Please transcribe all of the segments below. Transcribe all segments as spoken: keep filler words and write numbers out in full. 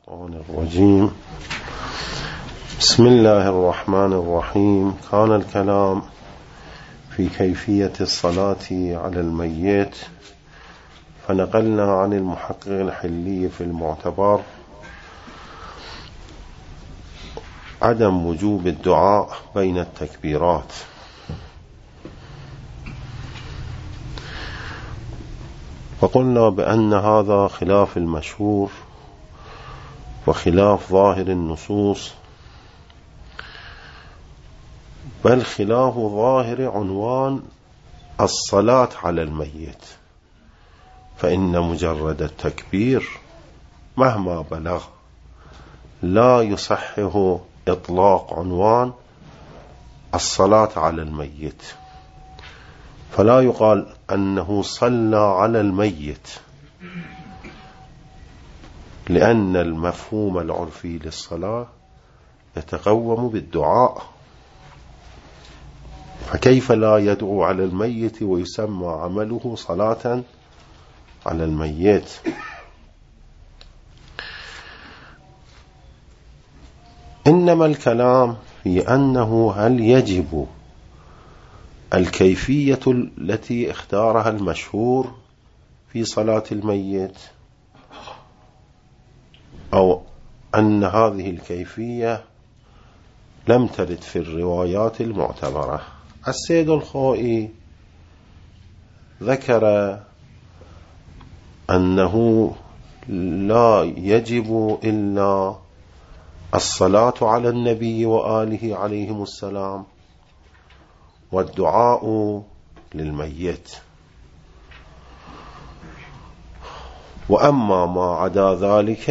الشيطان الرجيم. بسم الله الرحمن الرحيم. كان الكلام في كيفية الصلاة على الميت، فنقلنا عن المحقق الحلي في المعتبر عدم وجوب الدعاء بين التكبيرات، وقلنا بأن هذا خلاف المشهور وخلاف ظاهر النصوص، بل خلاف ظاهر عنوان الصلاة على الميت، فإن مجرد التكبير مهما بلغ لا يصحه إطلاق عنوان الصلاة على الميت، فلا يقال أنه صلى على الميت، لأن المفهوم العرفي للصلاة يتقوم بالدعاء، فكيف لا يدعو على الميت ويسمى عمله صلاة على الميت؟ إنما الكلام في أنه هل يجب الكيفية التي اختارها المشهور في صلاة الميت، أو أن هذه الكيفية لم ترد في الروايات المعتبرة. السيد الخوئي ذكر أنه لا يجب إلا الصلاة على النبي وآله عليهم السلام والدعاء للميت، وأما ما عدا ذلك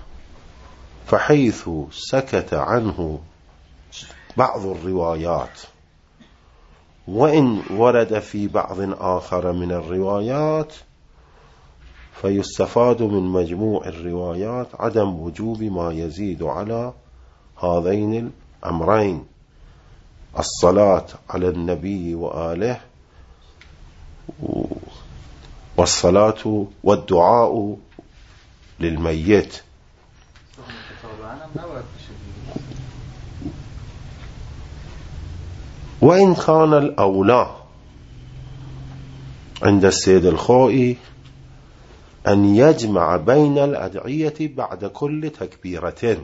فحيث سكت عنه بعض الروايات، وإن ورد في بعض آخر من الروايات، فيستفاد من مجموع الروايات عدم وجوب ما يزيد على هذين الأمرين: الصلاة على النبي وآله والصلاة والدعاء للميت. وإن كان الأولى عند السيد الخوئي أن يجمع بين الأدعية بعد كل تكبيرة،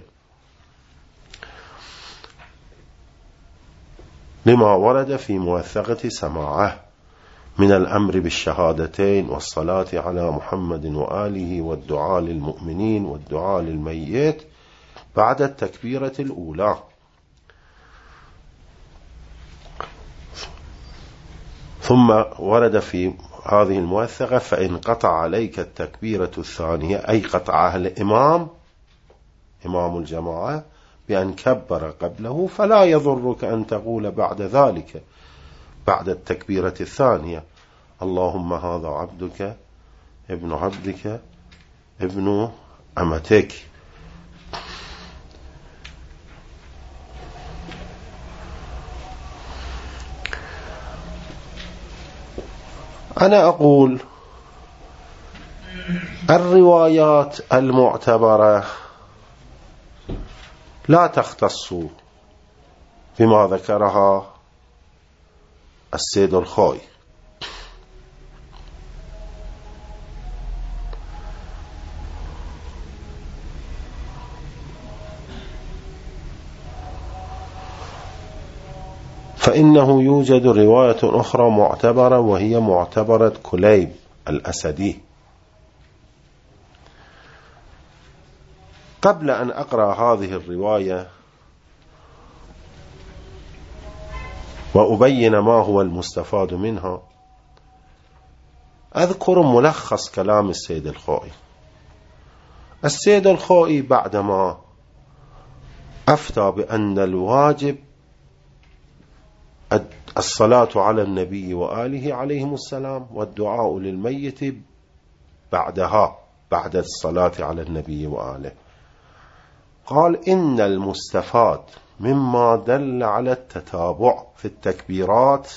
لما ورد في موثقة سماعه من الأمر بالشهادتين والصلاة على محمد وآله والدعاء للمؤمنين والدعاء للميت بعد التكبيرة الأولى. ثم ورد في هذه الموثقة: فإن قطع عليك التكبيرة الثانية، أي قطعها الإمام إمام الجماعة بأن كبر قبله، فلا يضرك أن تقول بعد ذلك بعد التكبيرة الثانية: اللهم هذا عبدك ابن عبدك ابن أمتك. أنا أقول الروايات المعتبرة لا تختص بما ذكرها السيد الخوئي، فإنه يوجد رواية أخرى معتبرة، وهي معتبرة كليب الأسدي. قبل أن أقرأ هذه الرواية وأبين ما هو المستفاد منها، أذكر ملخص كلام السيد الخوئي. السيد الخوئي بعدما أفتى بأن الواجب الصلاة على النبي وآله عليهم السلام والدعاء للميت بعدها، بعد الصلاة على النبي وآله، قال: إن المستفاد مما دل على التتابع في التكبيرات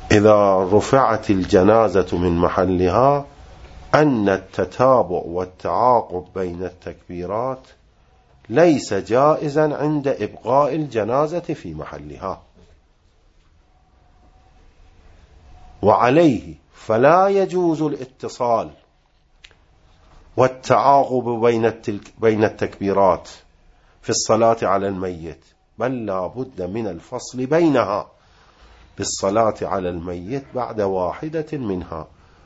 إذا رفعت الجنازة من محلها أن التتابع والتعاقب بين التكبيرات ليس جائزا عند إبقاء الجنازة في محلها، وعليه فلا يجوز الاتصال والتعاقب بين التكبيرات في الصلاة على الميت، بل لا بد من الفصل بينها بالصلاة على الميت بعد واحدة منها،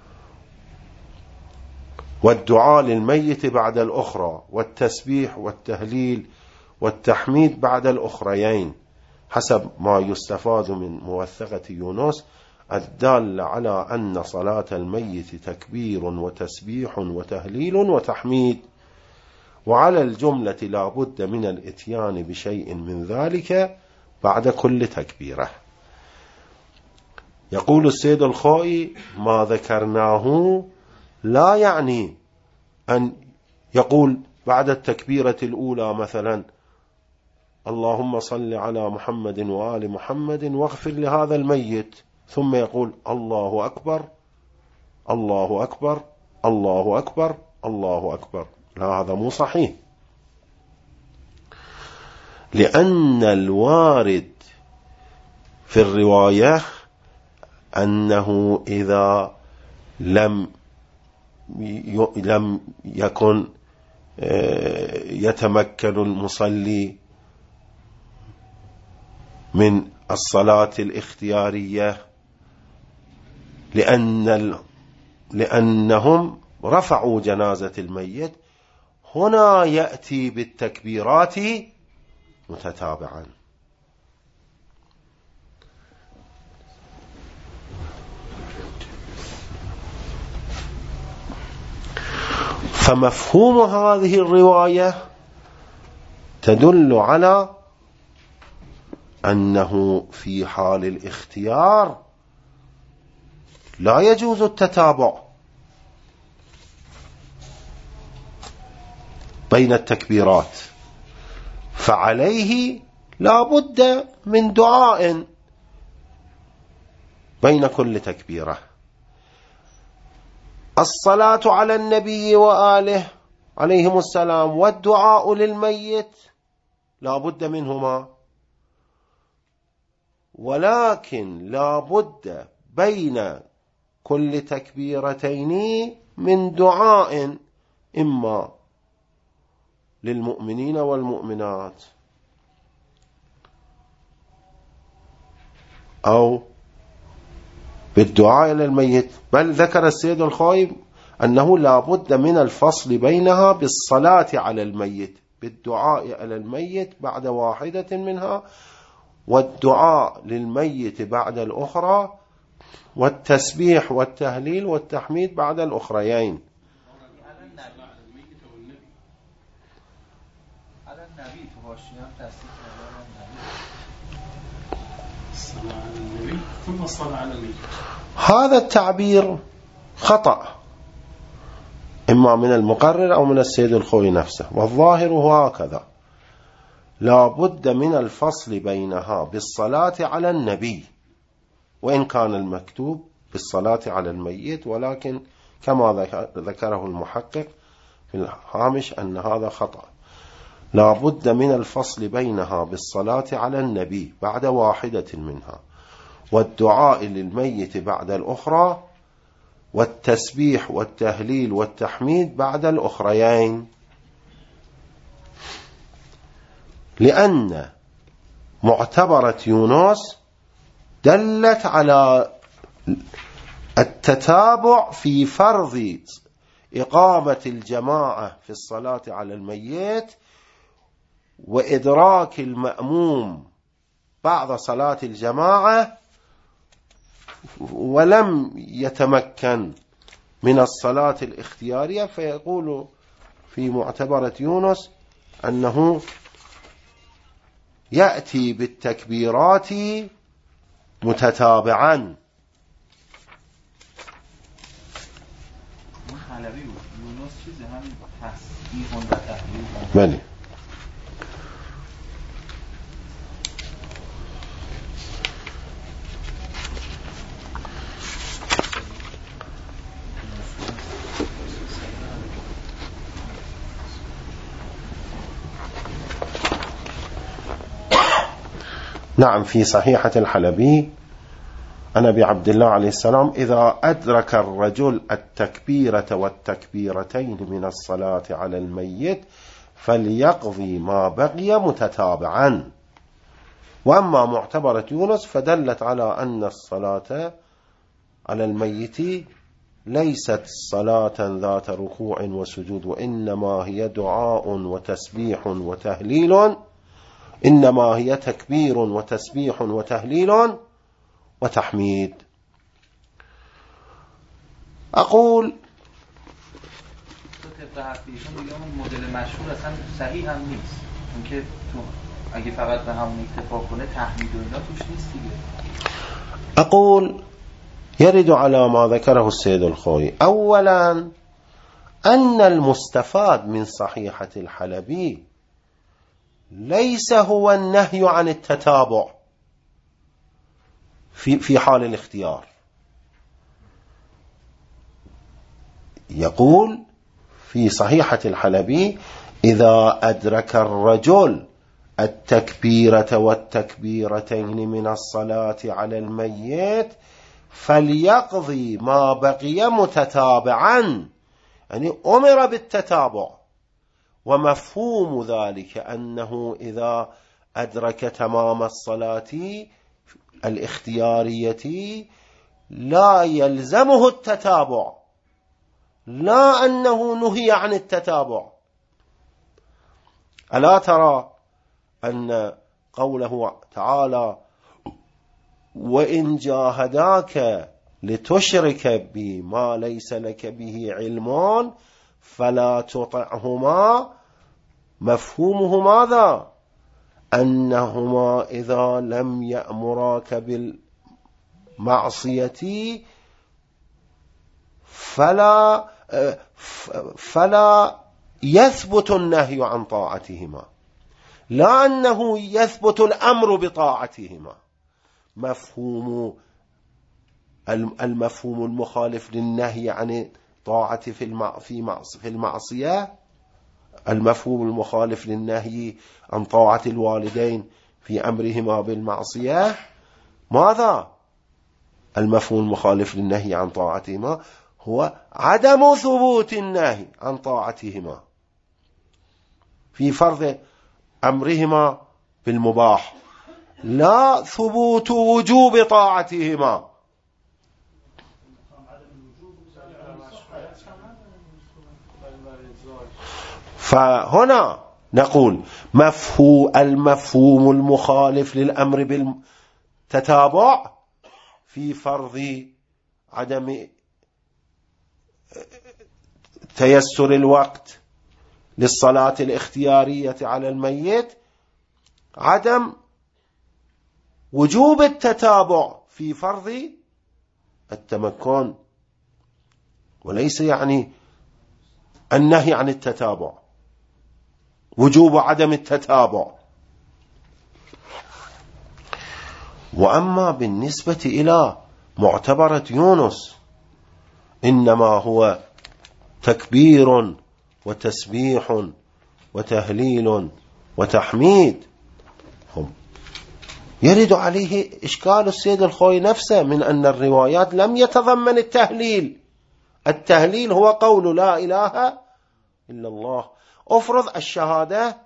والدعاء للميت بعد الأخرى، والتسبيح والتهليل والتحميد بعد الأخريين، حسب ما يستفاد من موثقة يونس الدال على أن صلاة الميت تكبير وتسبيح وتهليل وتحميد، وعلى الجملة لا بد من الاتيان بشيء من ذلك بعد كل تكبيرة. يقول السيد الخوئي: ما ذكرناه لا يعني أن يقول بعد التكبيرة الأولى مثلا اللهم صل على محمد وآل محمد واغفر لهذا الميت، ثم يقول الله أكبر الله أكبر الله أكبر الله أكبر. لا، هذا مو صحيح، لأن الوارد في الرواية أنه إذا لم لم يكن يتمكن المصلي من الصلاة الاختيارية لأن لأنهم رفعوا جنازة الميت، هنا يأتي بالتكبيرات متتابعا. فمفهوم هذه الرواية تدل على أنه في حال الاختيار لا يجوز التتابع بين التكبيرات، فعليه لا بد من دعاء بين كل تكبيرة. الصلاة على النبي وآله عليهم السلام والدعاء للميت لا بد منهما، ولكن لا بد بين كل تكبيرتين من دعاء إما للمؤمنين والمؤمنات أو بالدعاء إلى الميت، بل ذكر السيد الخوئي أنه لا بد من الفصل بينها بالصلاة على الميت، بالدعاء إلى الميت بعد واحدة منها، والدعاء للميت بعد الأخرى، والتسبيح والتهليل والتحميد بعد الأخريين. ثم الصلاة على الميت. هذا التعبير خطأ، إما من المقرر أو من السيد الخوئي نفسه، والظاهر هو هكذا: لا بد من الفصل بينها بالصلاة على النبي، وإن كان المكتوب بالصلاة على الميت، ولكن كما ذكره المحقق في الهامش أن هذا خطأ. لا بد من الفصل بينها بالصلاة على النبي بعد واحدة منها، والدعاء للميت بعد الأخرى، والتسبيح والتهليل والتحميد بعد الأخريين، لأن معتبرة يونس دلت على التتابع في فرض إقامة الجماعة في الصلاة على الميت، وإدراك المأموم بعد صلاة الجماعة ولم يتمكن من الصلاة الاختيارية، فيقول في معتبرة يونس أنه يأتي بالتكبيرات متتابعا. بله. نعم في صحيحة الحلبي عن أبي عبد الله عليه السلام: إذا أدرك الرجل التكبيرة والتكبيرتين من الصلاة على الميت فليقضي ما بقي متتابعا. وأما معتبرة يونس فدلت على أن الصلاة على الميت ليست صلاة ذات ركوع وسجود، وإنما هي دعاء وتسبيح وتهليل، إنما هي تكبير وتسبيح وتهليل وتحميد. أقول مدل مشهور اصلا صحیح هم نیست، اینکه تو اگه فقط به همون اکتفا کنه تحمید و اینا توش نیست دیگه. أقول يرد على ما ذكره السيد الخوئي. أولا أن المستفاد من صحيحة الحلبي ليس هو النهي عن التتابع في في حال الاختيار. يقول في صحيحة الحلبي: إذا أدرك الرجل التكبيرة والتكبيرتين من الصلاة على الميت فليقضي ما بقي متتابعا، يعني أمر بالتتابع. ومفهوم ذلك أنه إذا أدرك تمام الصلاة الاختيارية لا يلزمه التتابع، لا أنه نهي عن التتابع. ألا ترى أن قوله تعالى: وإن جاهداك لتشرك بي ما ليس لك به علم فلا تطعهما، مفهومه ماذا؟ أنهما إذا لم يأمراك بالمعصية فلا فلا يثبت النهي عن طاعتهما، لا أنه يثبت الأمر بطاعتهما. مفهوم المفهوم المخالف للنهي عن طاعة في المعصية، المفهوم المخالف للنهي عن طاعة الوالدين في أمرهما بالمعصية ماذا؟ المفهوم المخالف للنهي عن طاعتهما هو عدم ثبوت النهي عن طاعتهما في فرض أمرهما بالمباح، لا ثبوت وجوب طاعتهما. فهنا نقول مفهوم المفهوم المخالف للأمر بالتتابع في فرض عدم تيسر الوقت للصلاة الاختيارية على الميت، عدم وجوب التتابع في فرض التمكن، وليس يعني النهي عن التتابع، وجوب عدم التتابع. وأما بالنسبة إلى معتبرة يونس إنما هو تكبير وتسبيح وتهليل وتحميد، هم يرد عليه إشكال السيد الخوئي نفسه من أن الروايات لم يتضمن التهليل. التهليل هو قول لا إله إلا الله. أفرض الشهادة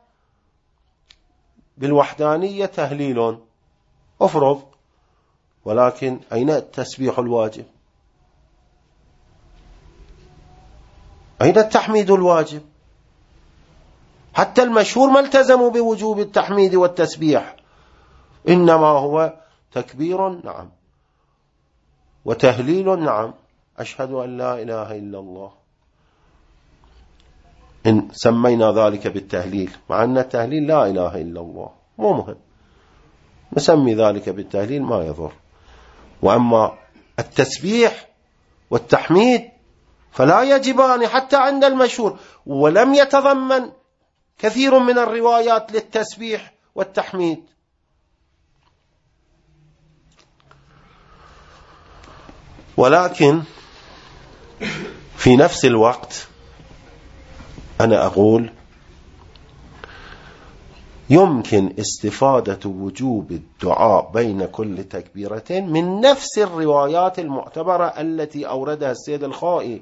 بالوحدانية تهليل، أفرض، ولكن أين التسبيح الواجب؟ أين التحميد الواجب؟ حتى المشهور ما التزموا بوجوب التحميد والتسبيح، إنما هو تكبير نعم وتهليل نعم، أشهد أن لا إله إلا الله، إن سمينا ذلك بالتهليل، مع أن التهليل لا إله إلا الله مو مهم، نسمي ذلك بالتهليل ما يضر. وأما التسبيح والتحميد فلا يجبان حتى عند المشهور، ولم يتضمن كثير من الروايات للتسبيح والتحميد. ولكن في نفس الوقت أنا أقول يمكن استفادة وجوب الدعاء بين كل تكبيرتين من نفس الروايات المعتبرة التي أوردها السيد الخائي.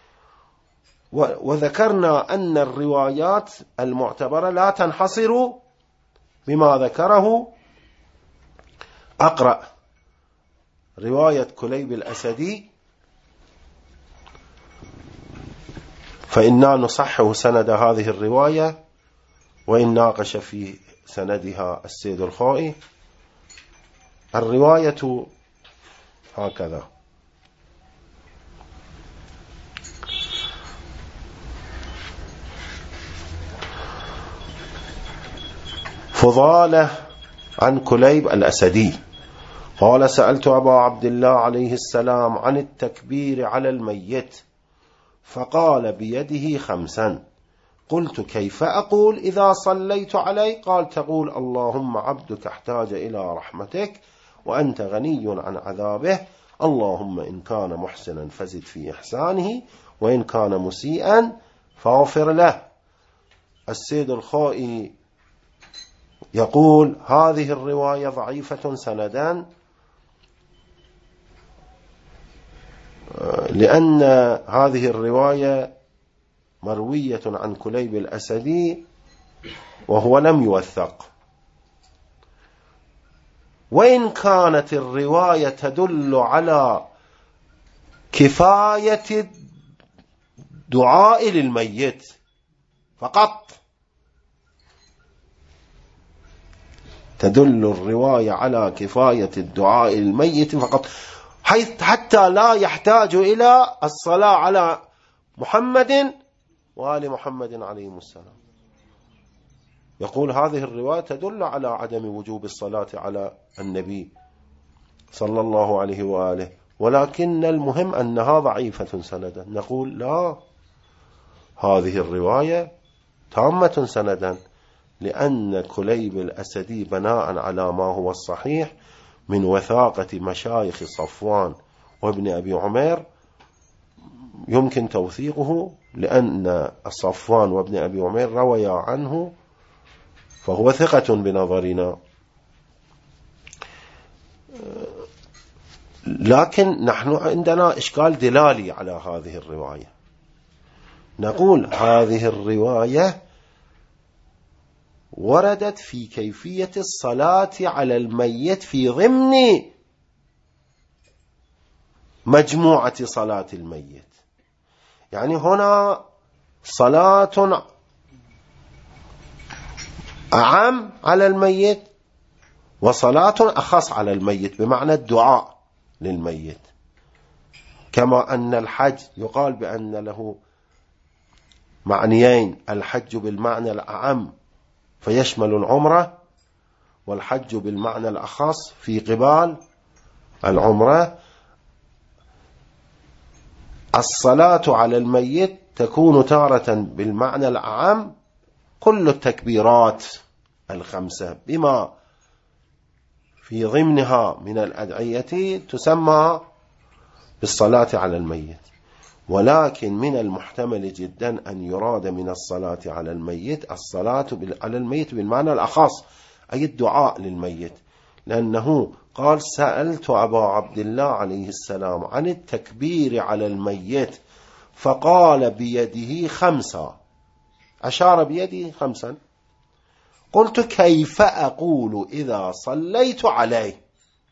وذكرنا أن الروايات المعتبرة لا تنحصر بما ذكره. أقرأ رواية كليب الأسدي: فإنا نصحح سند هذه الرواية وإن ناقش في سندها السيد الخائي. الرواية هكذا: فضالة عن كليب الأسدي قال: سألت أبا عبد الله عليه السلام عن التكبير على الميت فقال بيده خمسا. قلت: كيف أقول إذا صليت عليه؟ قال: تقول: اللهم عبدك احتاج إلى رحمتك وأنت غني عن عذابه، اللهم إن كان محسنا فزد في إحسانه وإن كان مسيئا فاغفر له. السيد الخائي يقول: هذه الرواية ضعيفة سندا، لأن هذه الرواية مروية عن كليب الأسدي وهو لم يوثق. وإن كانت الرواية تدل على كفاية الدعاء للميت فقط، تدل الرواية على كفاية الدعاء للميت فقط، حيث حتى لا يحتاج إلى الصلاة على محمد وآل محمد عليهم السلام. يقول: هذه الرواية تدل على عدم وجوب الصلاة على النبي صلى الله عليه وآله، ولكن المهم أنها ضعيفة سندا. نقول: لا، هذه الرواية تامة سندا، لأن كليب الأسدي بناء على ما هو الصحيح من وثاقة مشايخ صفوان وابن أبي عمير يمكن توثيقه، لأن صفوان وابن أبي عمير رويا عنه فهو ثقة بنظرنا. لكن نحن عندنا إشكال دلالي على هذه الرواية. نقول: هذه الرواية وردت في كيفية الصلاة على الميت في ضمن مجموعة صلاة الميت، يعني هنا صلاة أعم على الميت وصلاة أخص على الميت، بمعنى الدعاء للميت. كما أن الحج يقال بأن له معنيين: الحج بالمعنى الأعم فيشمل العمرة، والحج بالمعنى الأخص في قبال العمرة. الصلاة على الميت تكون تارة بالمعنى الأعم كل التكبيرات الخمسة بما في ضمنها من الأدعية تسمى بالصلاة على الميت. ولكن من المحتمل جدا أن يراد من الصلاة على الميت الصلاة على الميت بالمعنى الأخص، أي الدعاء للميت، لأنه قال: سألت أبا عبد الله عليه السلام عن التكبير على الميت فقال بيده خمسة، أشار بيده خمسا. قلت: كيف أقول إذا صليت عليه؟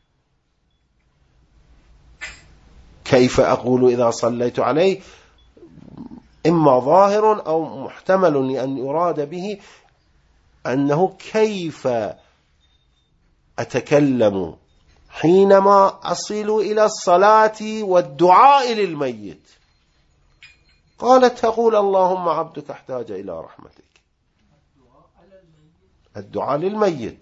كيف أقول إذا صليت عليه؟ إما ظاهر أو محتمل لأن يراد به أنه كيف أتكلم حينما أصل إلى الصلاة والدعاء للميت. قالت: تقول: اللهم عبدك احتاج إلى رحمتك. الدعاء للميت،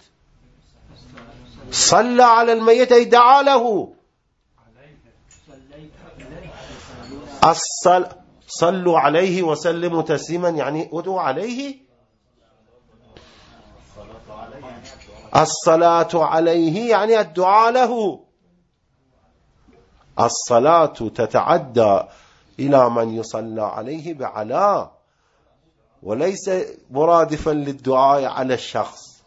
صلى على الميت أي دعا له. الصل... صلوا عليه وسلموا تسليما، يعني ادعوا عليه. الصلاة عليه يعني الدعاء له. الصلاة تتعدى إلى من يصلى عليه بعلا، وليس مرادفا للدعاء على الشخص.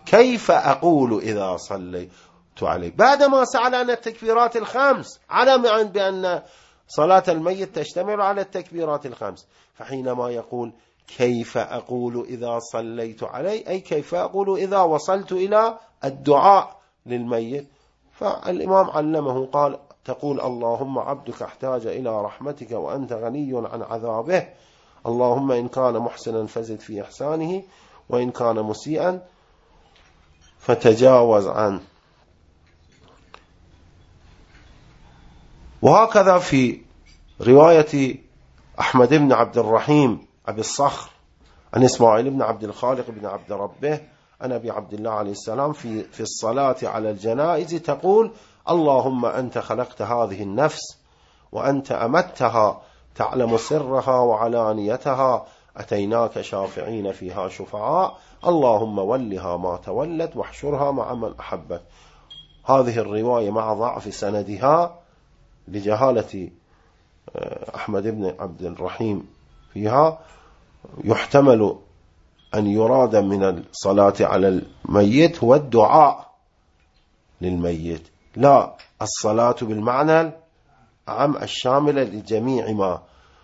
كيف أقول إذا صليت عليه، بعدما سأل عن التكبيرات الخمس، علم بأن صلاة الميت تشتمل على التكبيرات الخمس، فحينما يقول كيف أقول إذا صليت عليه، أي كيف أقول إذا وصلت إلى الدعاء للميت. فالإمام علمه قال تقول اللهم عبدك احتاج إلى رحمتك وأنت غني عن عذابه، اللهم إن كان محسنا فزد في إحسانه وإن كان مسيئا فتجاوز عنه. وهكذا في رواية أحمد بن عبد الرحيم أبي الصخر عن إسماعيل بن عبد الخالق بن عبد ربه عن أبي عبد الله عليه السلام في, في الصلاة على الجنائز تقول اللهم أنت خلقت هذه النفس وأنت أمتها تعلم سرها وعلانيتها، أتيناك شافعين فيها شفعاء، اللهم ولها ما تولت واحشرها مع من أحبت. هذه الرواية مع ضعف سندها لجهالة أحمد بن عبد الرحيم فيها يحتمل أن يراد من الصلاة على الميت هو الدعاء للميت، لا الصلاة بالمعنى عام الشامل لجميع ما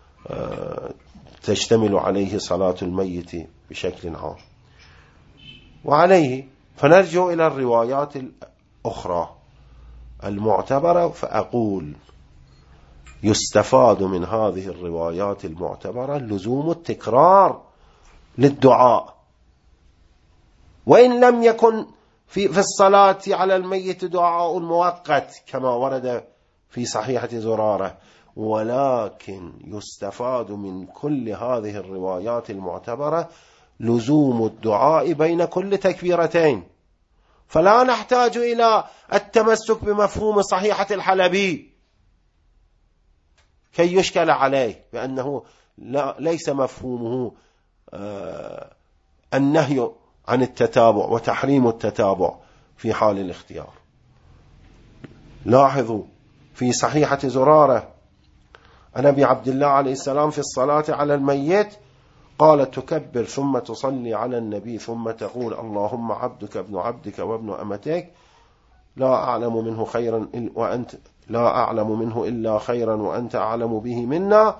تشتمل عليه صلاة الميت بشكل عام. وعليه فنرجع إلى الروايات الأخرى المعتبرة، فأقول يستفاد من هذه الروايات المعتبرة لزوم التكرار للدعاء، وإن لم يكن في, في الصلاة على الميت دعاء مؤقت كما ورد في صحيحة زرارة، ولكن يستفاد من كل هذه الروايات المعتبرة لزوم الدعاء بين كل تكبيرتين، فلا نحتاج إلى التمسك بمفهوم صحيحة الحلبي كي يشكل عليه بأنه لا ليس مفهومه آه النهي عن التتابع وتحريم التتابع في حال الاختيار. لاحظوا في صحيحة زرارة عن أبي عبد الله عليه السلام في الصلاة على الميت قال تكبر ثم تصلي على النبي ثم تقول اللهم عبدك ابن عبدك وابن أمتك لا أعلم منه خيرا وأنت لا أعلم منه إلا خيرا وأنت أعلم به منا،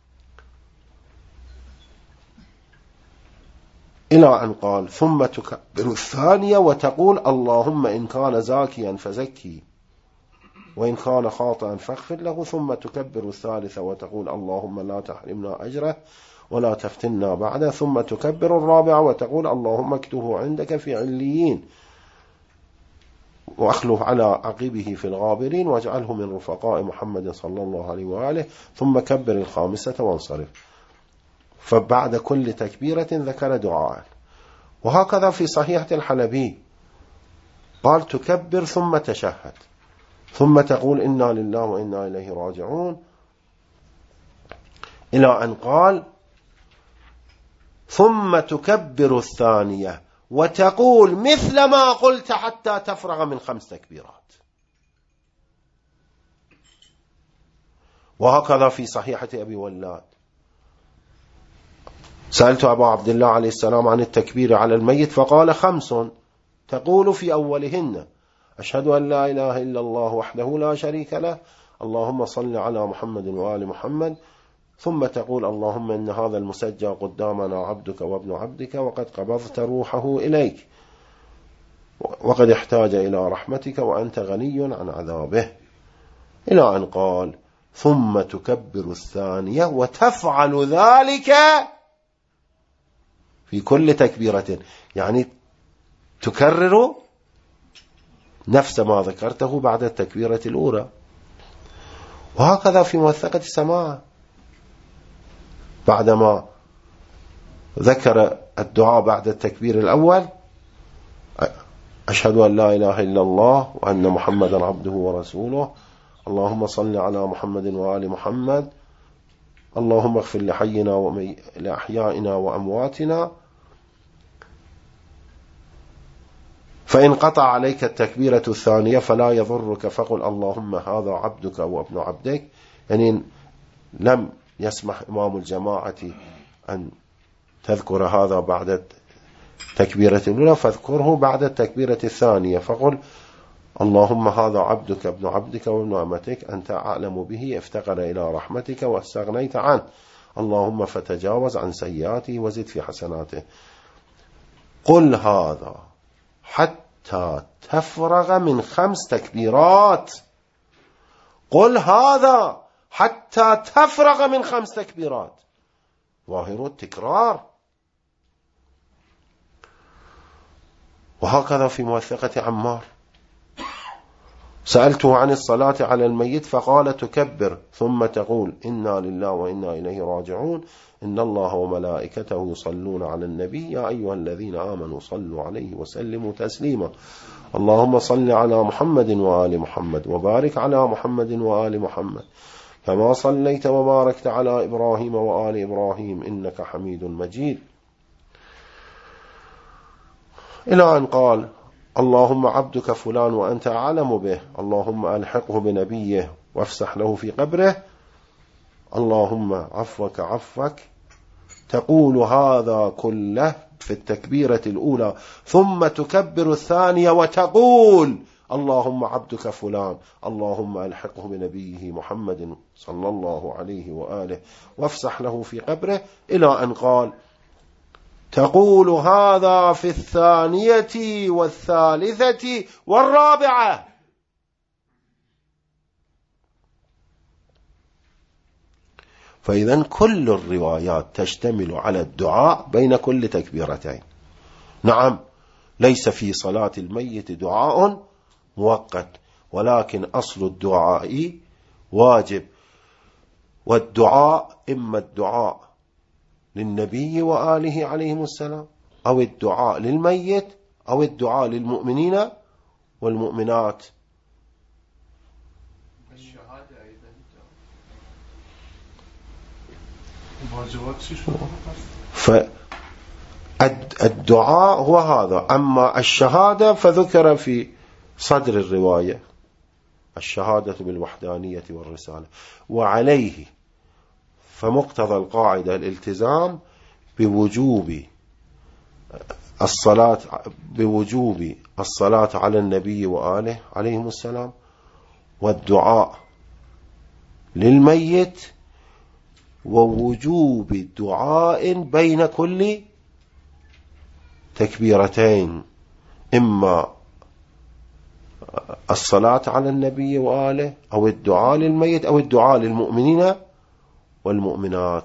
إلى أن قال ثم تكبر الثانية وتقول اللهم إن كان زاكيا فزكي وإن كان خاطئا فاغفر له، ثم تكبر الثالثة وتقول اللهم لا تحرمنا أجره ولا تفتنا بعده، ثم تكبر الرابعة وتقول اللهم اكتبه عندك في عليين وأخلف على عقبه في الغابرين واجعله من رفقاء محمد صلى الله عليه وآله، ثم كبر الخامسة وانصرف. فبعد كل تكبيرة ذكر دعاء. وهكذا في صحيحة الحلبي قال تكبر ثم تشهد ثم تقول إنا لله وإنا إليه راجعون، إلى أن قال ثم تكبر الثانية وتقول مثل ما قلت حتى تفرغ من خمس تكبيرات. وهكذا في صحيحة أبي ولاد سألت أبا عبد الله عليه السلام عن التكبير على الميت فقال خمس تقول في أولهن أشهد أن لا إله إلا الله وحده لا شريك له اللهم صل على محمد وآل محمد، ثم تقول اللهم إن هذا المسجى قدامنا عبدك وابن عبدك وقد قبضت روحه إليك وقد احتاج إلى رحمتك وأنت غني عن عذابه، إلى أن قال ثم تكبر الثانية وتفعل ذلك في كل تكبيرة، يعني تكرر نفس ما ذكرته بعد التكبيرة الأولى. وهكذا في موثقة السماع بعدما ذكر الدعاء بعد التكبير الأول أشهد أن لا إله إلا الله وأن محمدا عبده ورسوله اللهم صل على محمد وآل محمد اللهم اغفر لحينا ولأحيائنا وأمواتنا، فإن قطع عليك التكبيرة الثانية فلا يضرك فقل اللهم هذا عبدك وابن عبدك، يعني لم يسمح إمام الجماعة أن تذكر هذا بعد تكبيرة الأولى فاذكره بعد التكبيرة الثانية، فقل اللهم هذا عبدك ابن عبدك وابن أمتك أنت أعلم به، افتقر إلى رحمتك واستغنيت عنه، اللهم فتجاوز عن سيئاته وزد في حسناته. قل هذا حتى تفرغ من خمس تكبيرات، قل هذا حتى تفرغ من خمس تكبيرات، ظاهر التكرار. وهكذا في موثقة عمار، سألته عن الصلاة على الميت فقال تكبر ثم تقول إنا لله وإنا إليه راجعون، إن الله وملائكته يصلون على النبي يا أيها الذين آمنوا صلوا عليه وسلموا تسليما، اللهم صل على محمد وآل محمد وبارك على محمد وآل محمد كما صليت وباركت على إبراهيم وآل إبراهيم إنك حميد مجيد، إلى أن قال اللهم عبدك فلان وأنت أعلم به، اللهم ألحقه بنبيه وافسح له في قبره، اللهم عفوك عفوك، تقول هذا كله في التكبيرة الأولى، ثم تكبر الثانية وتقول اللهم عبدك فلان اللهم ألحقه بنبيه محمد صلى الله عليه وآله وافسح له في قبره، إلى أن قال تقول هذا في الثانية والثالثة والرابعة. فإذا كل الروايات تشتمل على الدعاء بين كل تكبيرتين. نعم ليس في صلاة الميت دعاء مؤقت، ولكن أصل الدعاء واجب، والدعاء إما الدعاء للنبي وآله عليهم السلام، أو الدعاء للميت، أو الدعاء للمؤمنين والمؤمنات. فالدعاء هو هذا، أما الشهادة فذكر في صدر الرواية الشهادة بالوحدانية والرسالة، وعليه فمقتضى القاعدة الالتزام بوجوب الصلاة بوجوب الصلاة على النبي وآله عليهم السلام، والدعاء للميت، ووجوب الدعاء بين كل تكبيرتين، إما الصلاة على النبي وآله أو الدعاء للميت أو الدعاء للمؤمنين والمؤمنات.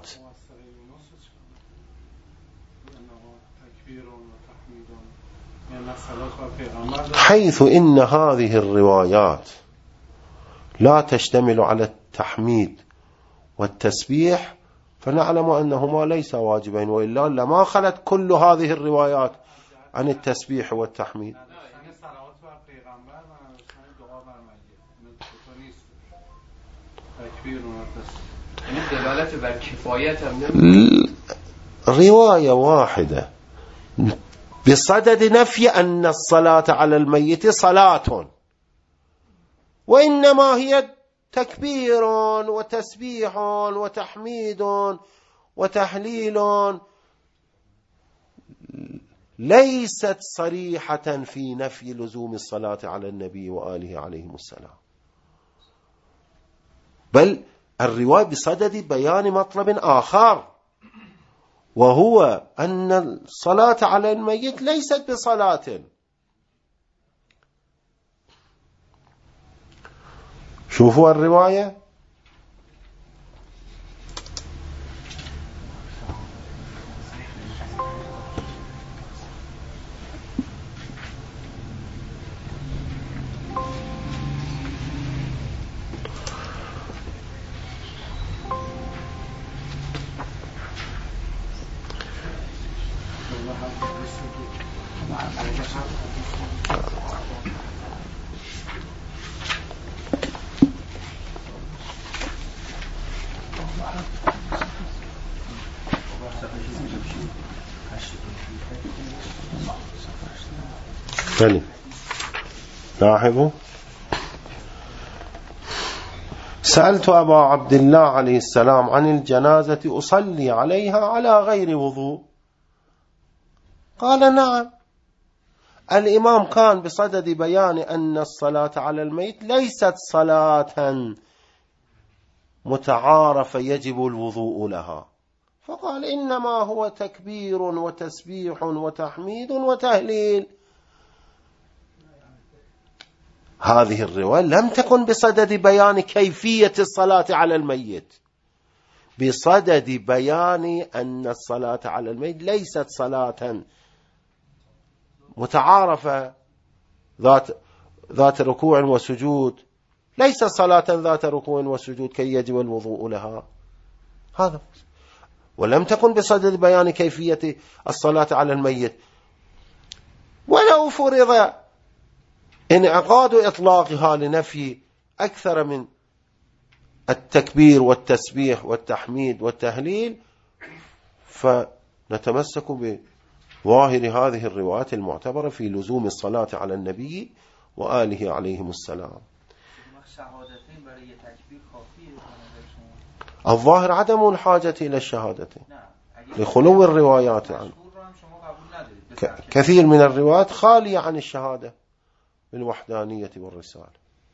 حيث إن هذه الروايات لا تشتمل على التحميد والتسبيح فنعلم أنهما ليس واجبين، وإلا لما خلت كل هذه الروايات عن التسبيح والتحميد. رواية واحدة بصدد نفي أن الصلاة على الميت صلاة، وإنما هي تكبير وتسبيح وتحميد وتهليل، ليست صريحة في نفي لزوم الصلاة على النبي وآله عليهم السلام، بل الرواية بصدد بيان مطلب آخر، وهو أن الصلاة على الميت ليست بصلاة. شوفوا الرواية، لاحظوا، سألت أبا عبد الله عليه السلام عن الجنازة أصلي عليها على غير وضوء، قال نعم، الإمام كان بصدد بيان أن الصلاة على الميت ليست صلاة متعارفة يجب الوضوء لها، فقال إنما هو تكبير وتسبيح وتحميد وتهليل. هذه الرواية لم تكن بصدد بيان كيفية الصلاة على الميت، بصدد بيان أن الصلاة على الميت ليست صلاة متعارفة ذات ذات ركوع وسجود، ليس صلاة ذات ركوع وسجود كي يجب الوضوء لها. هذا ولم تكن بصدد بيان كيفية الصلاة على الميت. ولو فرض انعقاد إطلاقها لنفي أكثر من التكبير والتسبيح والتحميد والتهليل، فنتمسك بظاهر هذه الروايات المعتبرة في لزوم الصلاة على النبي وآله عليهم السلام. الظاهر عدم الحاجة إلى الشهادتين لخلو الروايات عنه. كثير من الروايات خالية عن الشهادة بالوحدانية والرسالة،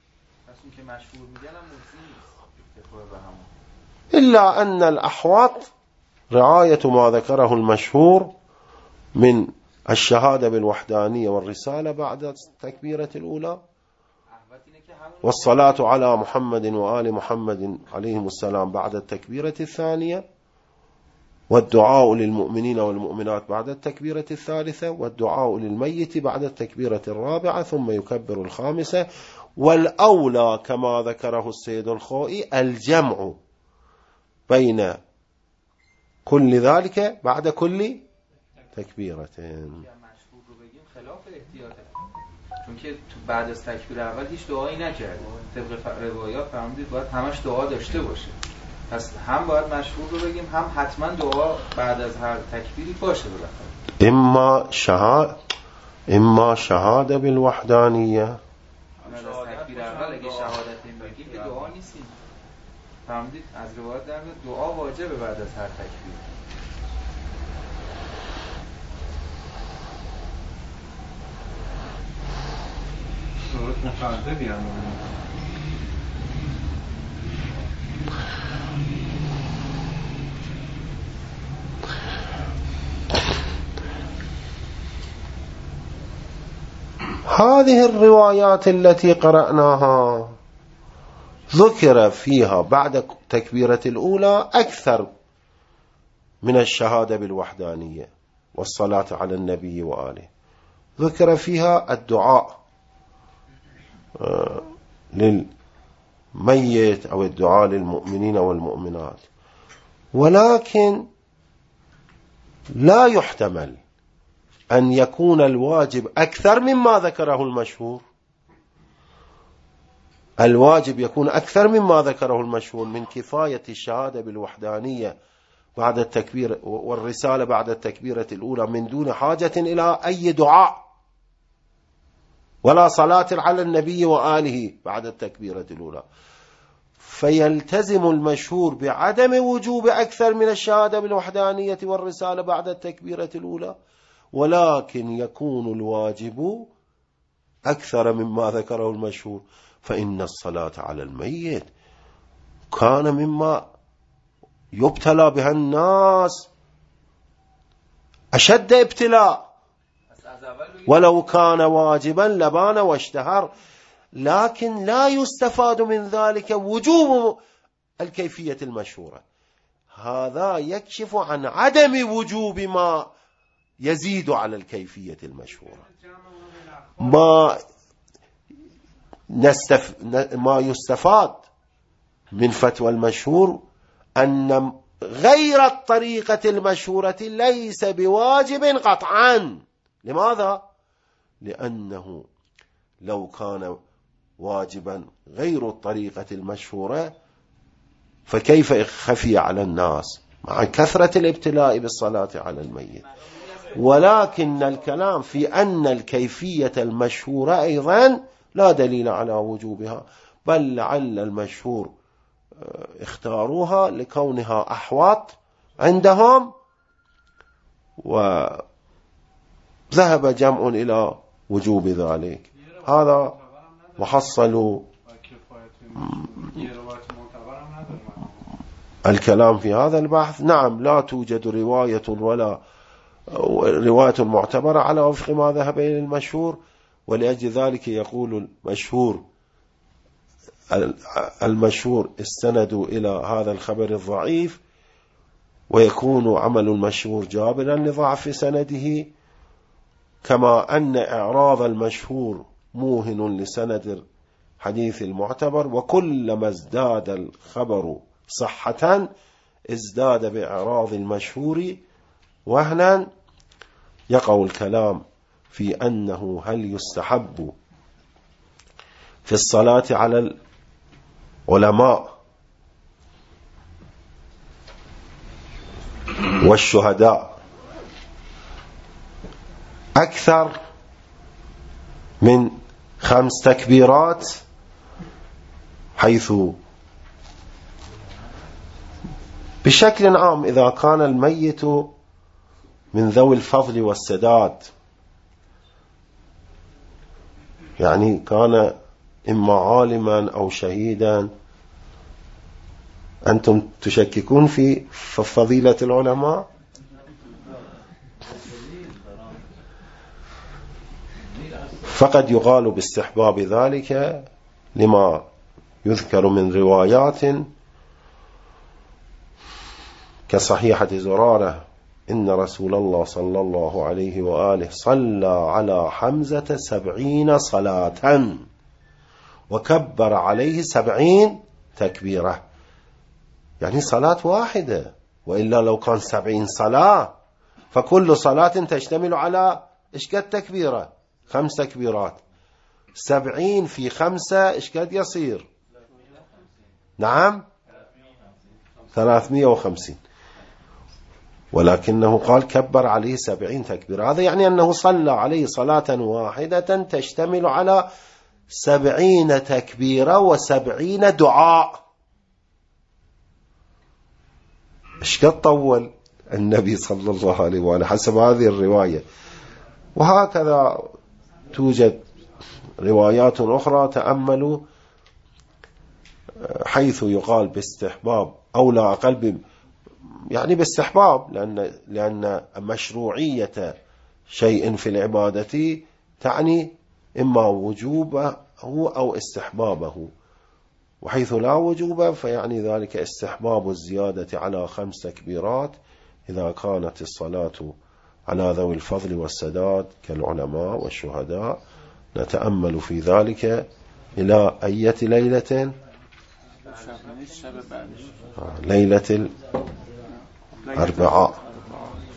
إلا أن الأحوط رعاية ما ذكره المشهور من الشهادة بالوحدانية والرسالة بعد التكبيرة الأولى، والصلاة على محمد وآل محمد عليهم السلام بعد التكبيرة الثانية، والدعاء للمؤمنين والمؤمنات بعد التكبيرة الثالثة، والدعاء للميت بعد التكبيرة الرابعة، ثم يكبر الخامسة. والأولى كما ذكره السيد الخوئي الجمع بين كل ذلك بعد كل تكبيرة. چون که تو بعد از تکبیر اول هیچ دعایی نکرد، طبق روایات فهمیدید باید همش دعا داشته باشه، پس هم باید مشهور رو بگیم هم حتما دعا بعد از هر تکبیری باشه. بالاخره اما شهاد اما شهاده بالوحدانیه، بعد از تکبیر اول اگه شهادت این بگیم که دعا نیستیم، فهمیدید از روایات در دعا واجبه بعد از هر تکبیر. هذه الروايات التي قرأناها ذكر فيها بعد تكبيرة الأولى أكثر من الشهادة بالوحدانية والصلاة على النبي وآله، ذكر فيها الدعاء للميت أو الدعاء للمؤمنين والمؤمنات، ولكن لا يحتمل أن يكون الواجب أكثر مما ذكره المشهور. الواجب يكون أكثر مما ذكره المشهور من كفاية الشهادة بالوحدانية بعد التكبير والرسالة بعد التكبيرة الأولى من دون حاجة إلى أي دعاء ولا صلاة على النبي وآله بعد التكبيرة الأولى، فيلتزم المشهور بعدم وجوب أكثر من الشهادة بالوحدانية والرسالة بعد التكبيرة الأولى، ولكن يكون الواجب أكثر مما ذكره المشهور. فإن الصلاة على الميت كان مما يبتلى بها الناس أشد ابتلاء، ولو كان واجبا لبان واشتهر، لكن لا يستفاد من ذلك وجوب الكيفية المشهورة. هذا يكشف عن عدم وجوب ما يزيد على الكيفية المشهورة. ما نستف... ما يستفاد من فتوى المشهور أن غير الطريقة المشهورة ليس بواجب قطعا. لماذا؟ لأنه لو كان واجبا غير الطريقة المشهورة فكيف خفي على الناس مع كثرة الابتلاء بالصلاة على الميت. ولكن الكلام في أن الكيفية المشهورة أيضا لا دليل على وجوبها، بل لعل المشهور اختاروها لكونها أحوط عندهم، ذهب جمع إلى وجوب ذلك. هذا محصل الكلام في هذا البحث. نعم، لا توجد رواية ولا رواية معتبرة على وفق ما ذهب إلى المشهور، ولأجل ذلك يقول المشهور المشهور استندوا إلى هذا الخبر الضعيف، ويكون عمل المشهور جابرا لضعف سنده، كما أن إعراض المشهور موهن لسند الحديث المعتبر، وكلما ازداد الخبر صحة ازداد بإعراض المشهور وهنا. يقع الكلام في أنه هل يستحب في الصلاة على العلماء والشهداء أكثر من خمس تكبيرات، حيث بشكل عام إذا كان الميت من ذوي الفضل والسداد، يعني كان إما عالما أو شهيدا، أنتم تشككون في فضيلة العلماء؟ فقد يقال باستحباب ذلك لما يذكر من روايات كصحيحة زرارة إن رسول الله صلى الله عليه وآله صلى على حمزة سبعين صلاة وكبر عليه سبعين تكبيرة، يعني صلاة واحدة. وإلا لو كان سبعين صلاة فكل صلاة تشتمل على إشكال تكبيرة، خمس تكبيرات. سبعين في خمسة إشكال يصير؟ نعم ثلاثمائة وخمسين، ولكنه قال كبر عليه سبعين تكبيرة، هذا يعني أنه صلى عليه صلاة واحدة تشتمل على سبعين تكبيرة وسبعين دعاء. إيش قد طول النبي صلى الله عليه وآله حسب هذه الرواية. وهكذا توجد روايات أخرى تأملوا، حيث يقال باستحباب أو لا أقل يعني باستحباب، لأن لأن مشروعية شيء في العبادة تعني إما وجوبه أو استحبابه، وحيث لا وجوب فيعني ذلك استحباب الزيادة على خمس تكبيرات إذا كانت الصلاة على ذوي الفضل والسداد كالعلماء والشهداء. نتأمل في ذلك إلى أية ليلة؟ ليلة الأربعاء.